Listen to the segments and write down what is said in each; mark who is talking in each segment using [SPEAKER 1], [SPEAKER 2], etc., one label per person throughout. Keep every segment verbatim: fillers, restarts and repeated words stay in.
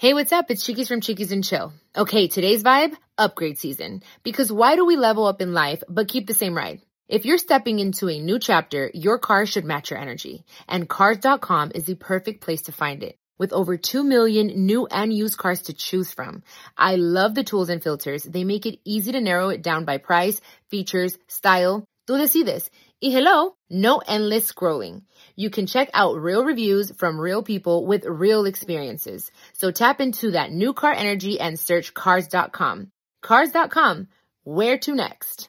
[SPEAKER 1] Hey, what's up? It's Chiquis from Chiquis and Chill. Okay, today's vibe, upgrade season. Because why do we level up in life but keep the same ride? If you're stepping into a new chapter, your car should match your energy. And Cars dot com is the perfect place to find it. With over two million new and used cars to choose from. I love the tools and filters. They make it easy to narrow it down by price, features, style. Tú decides. Y hello, no endless scrolling. You can check out real reviews from real people with real experiences. So tap into that new car energy and search Cars dot com. Cars dot com. Where to next?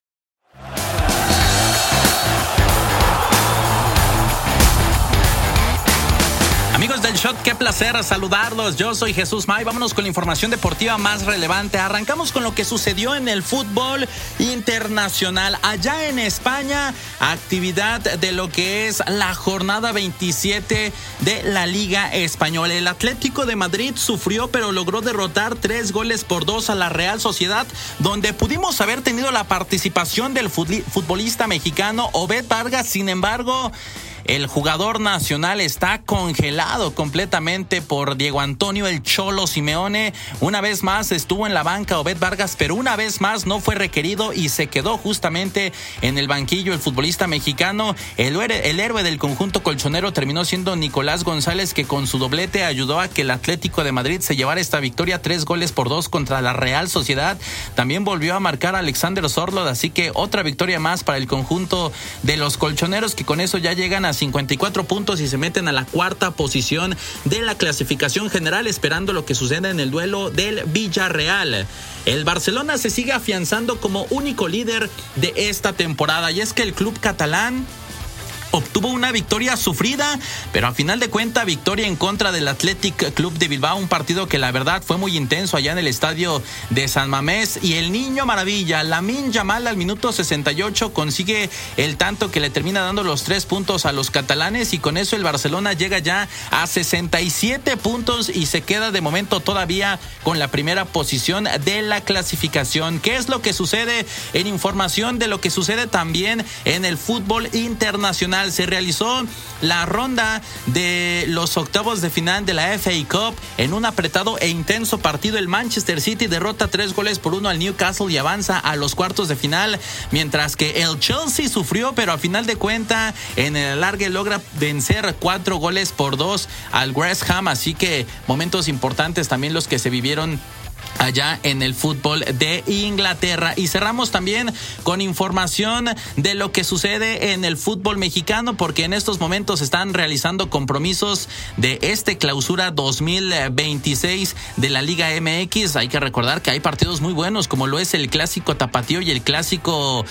[SPEAKER 2] Amigos del Shot, qué placer saludarlos. Yo soy Jesús May. Vámonos con la información deportiva más relevante. Arrancamos con lo que sucedió en el fútbol internacional. Allá en España, actividad de lo que es la jornada veintisiete de la Liga Española. El Atlético de Madrid sufrió, pero logró derrotar tres goles por dos a la Real Sociedad, donde pudimos haber tenido la participación del futbolista mexicano Obed Vargas. Sin embargo, el jugador nacional está congelado completamente por Diego Antonio El Cholo Simeone. Una vez más estuvo en la banca Obed Vargas, pero una vez más no fue requerido y se quedó justamente en el banquillo el futbolista mexicano. El, el héroe del conjunto colchonero terminó siendo Nicolás González, que con su doblete ayudó a que el Atlético de Madrid se llevara esta victoria, tres goles por dos contra la Real Sociedad. También volvió a marcar a Alexander Sorloth, así que otra victoria más para el conjunto de los colchoneros, que con eso ya llegan a cincuenta y cuatro puntos y se meten a la cuarta posición de la clasificación general, esperando lo que suceda en el duelo del Villarreal. El Barcelona se sigue afianzando como único líder de esta temporada, y es que el club catalán obtuvo una victoria sufrida, pero a final de cuentas victoria en contra del Athletic Club de Bilbao, un partido que la verdad fue muy intenso allá en el estadio de San Mamés, y el niño maravilla Lamine Yamal al minuto sesenta y ocho consigue el tanto que le termina dando los tres puntos a los catalanes, y con eso el Barcelona llega ya a sesenta y siete puntos y se queda de momento todavía con la primera posición de la clasificación. ¿Qué es lo que sucede? En información de lo que sucede también en el fútbol internacional, se realizó la ronda de los octavos de final de la F A Cup. En un apretado e intenso partido, el Manchester City derrota tres goles por uno al Newcastle y avanza a los cuartos de final, mientras que el Chelsea sufrió, pero a final de cuentas en el alargue logra vencer cuatro goles por dos al West Ham. Así que momentos importantes también los que se vivieron allá en el fútbol de Inglaterra. Y cerramos también con información de lo que sucede en el fútbol mexicano, porque en estos momentos están realizando compromisos de este clausura dos mil veintiséis de la Liga M X. Hay que recordar que hay partidos muy buenos, como lo es el clásico tapatío y el clásico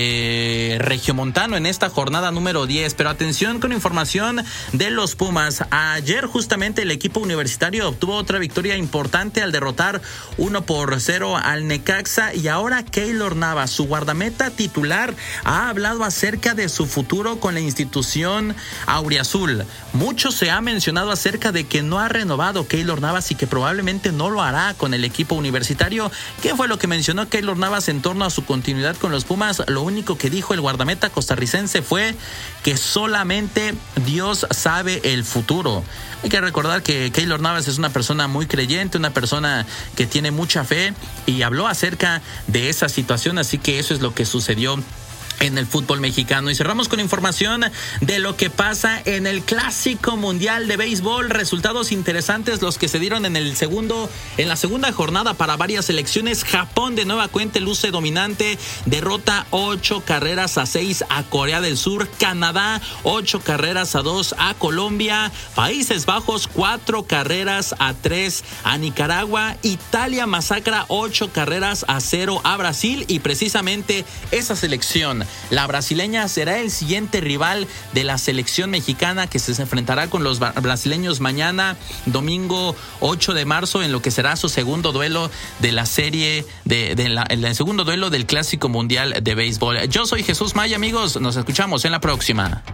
[SPEAKER 2] eh, regiomontano en esta jornada número diez. Pero atención con información de los Pumas. Ayer justamente el equipo universitario obtuvo otra victoria importante al derrotar uno por cero al Necaxa, y ahora Keylor Navas, su guardameta titular, ha hablado acerca de su futuro con la institución auriazul. Mucho se ha mencionado acerca de que no ha renovado Keylor Navas y que probablemente no lo hará con el equipo universitario. ¿Qué fue lo que mencionó Keylor Navas en torno a su continuidad con los Pumas? Lo único que dijo el guardameta costarricense fue que solamente Dios sabe el futuro. Hay que recordar que Keylor Navas es una persona muy creyente, una persona que tiene mucha fe, y habló acerca de esa situación, así que eso es lo que sucedió en el fútbol mexicano. Y cerramos con información de lo que pasa en el Clásico Mundial de Béisbol. Resultados interesantes los que se dieron en el segundo, en la segunda jornada para varias selecciones. Japón de nueva cuenta luce dominante, derrota ocho carreras a seis a Corea del Sur. Canadá ocho carreras a dos a Colombia. Países Bajos cuatro carreras a tres a Nicaragua. Italia masacra ocho carreras a cero a Brasil, y precisamente esa selección, la brasileña, será el siguiente rival de la selección mexicana, que se enfrentará con los brasileños mañana, domingo ocho de marzo, en lo que será su segundo duelo de la serie, de, de la, el segundo duelo del Clásico Mundial de Béisbol. Yo soy Jesús May, amigos. Nos escuchamos en la próxima.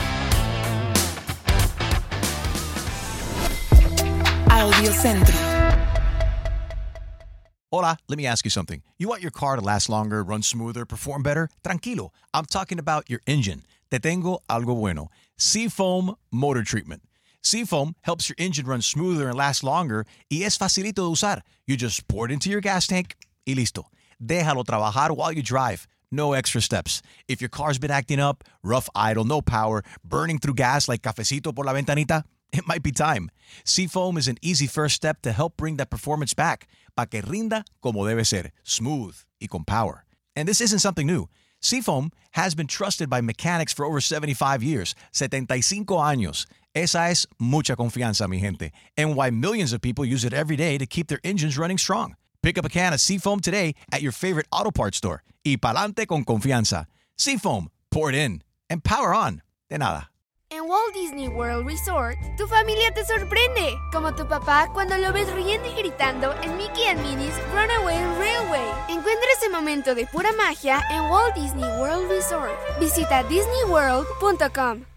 [SPEAKER 3] Audio Centro.
[SPEAKER 4] Hola, let me ask you something. You want your car to last longer, run smoother, perform better? Tranquilo. I'm talking about your engine. Te tengo algo bueno. Seafoam Motor Treatment. Seafoam helps your engine run smoother and last longer y es facilito de usar. You just pour it into your gas tank y listo. Déjalo trabajar while you drive. No extra steps. If your car's been acting up, rough idle, no power, burning through gas like cafecito por la ventanita, it might be time. Seafoam is an easy first step to help bring that performance back, pa que rinda como debe ser, smooth y con power. And this isn't something new. Seafoam has been trusted by mechanics for over seventy-five years, setenta y cinco años. Esa es mucha confianza, mi gente, and why millions of people use it every day to keep their engines running strong. Pick up a can of Seafoam today at your favorite auto parts store. Y pa'lante con confianza. Seafoam, pour it in, and power on. De nada.
[SPEAKER 5] En Walt Disney World Resort, tu familia te sorprende, como tu papá cuando lo ves riendo y gritando en Mickey and Minnie's Runaway Railway. Encuentra ese momento de pura magia en Walt Disney World Resort. Visita disney world punto com.